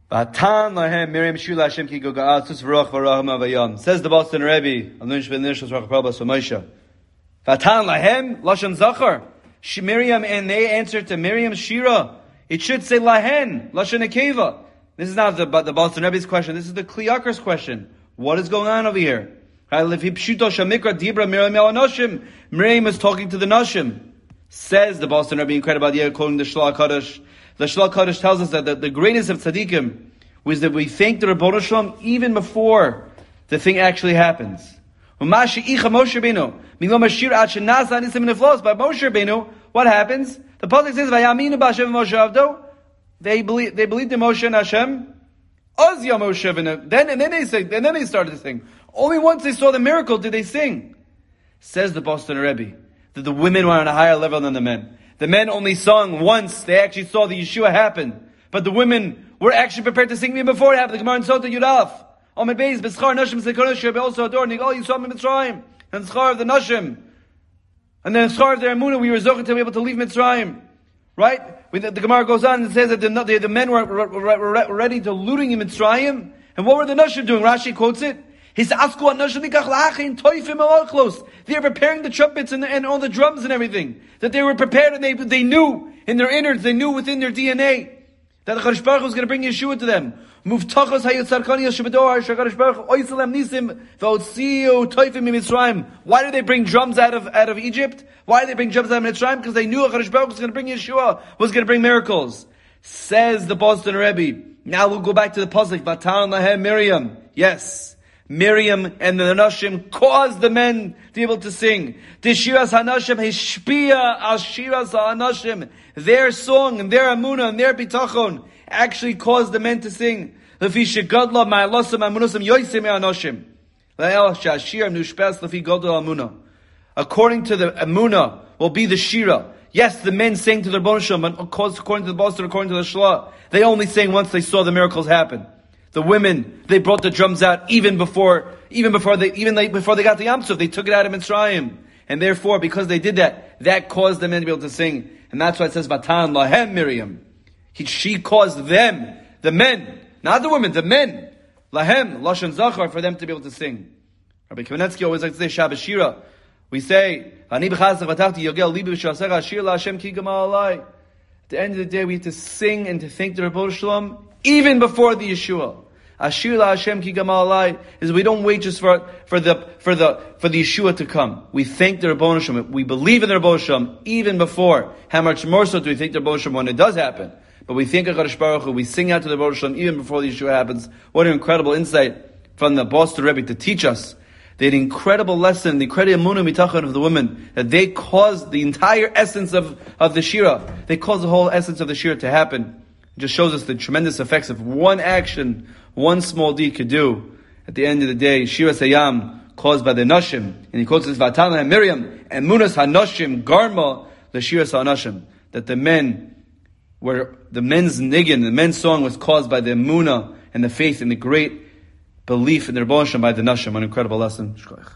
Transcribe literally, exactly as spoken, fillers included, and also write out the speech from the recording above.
V'atan lahem Miriam shir Hashem ki goga'atus v'roch v'raham avayam. Says the Boston Rebbe, Alun Shvei Nishos Rach Prabhas Moshe. V'atan lahem lashon zachar. Miriam, and they answered to Miriam Shira. It should say lahen lashon nekeva. This is not the the Boston Rebbe's question. This is the Kli Yakar's question. What is going on over here? Miriam is talking to the Nashim. Says the Boston Rebbe, incredible idea, quoting the Shlach Kadosh. The Shlach Kadosh tells us that the, the greatest of tzaddikim was that we thank the Rebbeinu Shalom even before the thing actually happens. By Moshe Rabbeinu, what happens? The pasuk says, "Vayaminu b'Hashem Moshe Avdo." They believe they believed in Moshe and Hashem. Ozya Moshe, then and then they say, and then they started to sing. Only once they saw the miracle did they sing. Says the Boston Rebbe that the women were on a higher level than the men. The men only sung once they actually saw the Yeshua happen, but the women were actually prepared to sing even before it happened. The Gemara in Sota Yudaf, Amid Beis, B'schar Nashim Sekonosh Rebbe also adored Nigal Yisrael Mitzrayim, and the schar of the Nashim, and then the schar of their Emunah. We were zocheh to be able to leave Mitzrayim, right? The, the Gemara goes on and says that the, the, the men were, were, were, were ready to looting in Mitzrayim, and what were the Nashim doing? Rashi quotes it. His asku Nashim nikach la'achin toifim alachlos. They were preparing the trumpets and, the, and all the drums and everything. That they were prepared and they they knew in their innards, they knew within their D N A that the Kadosh Baruch Hu was going to bring Yeshua to them. Muftachos hayotzarkani yashubador HaKadosh Baruch Hu oisalem nisim v'otziu toifim mitzrayim. Why did they bring drums out of out of Egypt? Why did they bring drums out of Mitzrayim? Because they knew HaKadosh Baruch Hu was going to bring Yeshua, was going to bring miracles. Says the Boston Rebbe. Now we'll go back to the pasuk. V'atan lahem Miriam. Yes. Miriam and the Nashim caused the men to be able to sing. The Shiras HaNashim hishpia al Shiras HaNashim. Their song and their Amunah and their Bitachon actually caused the men to sing. Lefi shegadla ma'alosam amunosam yoyse me'anashim. Le'el sha'ashir nushpes lefi gadol Amunah. According to the Amunah will be the Shira. Yes, the men sang to their Rebbeinu Shalom, but according to the Boston, according to the Shlah, they only sang once they saw the miracles happen. The women, they brought the drums out even before, even before they, even they, before they got the Yam Suf. They took it out of Mitzrayim. And therefore, because they did that, that caused the men to be able to sing. And that's why it says, Vatan lahem Miriam. He, she caused them, the men, not the women, the men, lahem, lashon zachar, for them to be able to sing. Rabbi Kamenetsky always likes to say, Shabbos Shira. We say, Ani b'chazach v'tachti yogel libi v'shasech hashir la'Hashem ki gamal alai. At the end of the day, we have to sing and to thank the Rebbeinu Shalom, even before the Yeshua. Ashir la Hashem ki gamal alai is we don't wait just for for the for the for the Yeshua to come. We thank the Rebbeinu Shalom. We believe in the Rebbeinu Shalom even before. How much more so do we thank the Rebbeinu Shalom when it does happen? But we thank HaKadosh Baruch Hu. We sing out to the Rebbeinu Shalom even before the Yeshua happens. What an incredible insight from the Boston Rebbe to teach us. They had an incredible lesson, the incredible Emunah Mitachon of the women, that they caused the entire essence of of the Shira. They caused the whole essence of the Shira to happen. It just shows us the tremendous effects of one action, one small deed could do. At the end of the day, Shira Sayam, caused by the Nashim, and he quotes this Vatan and Miriam, and Munas HaNashim, Garma, the Shira HaNashim, that the men were, the men's niggin, the men's song was caused by the Emunah and the faith and the great belief in the Rebbeinu Shalom by the Nashim. An incredible lesson.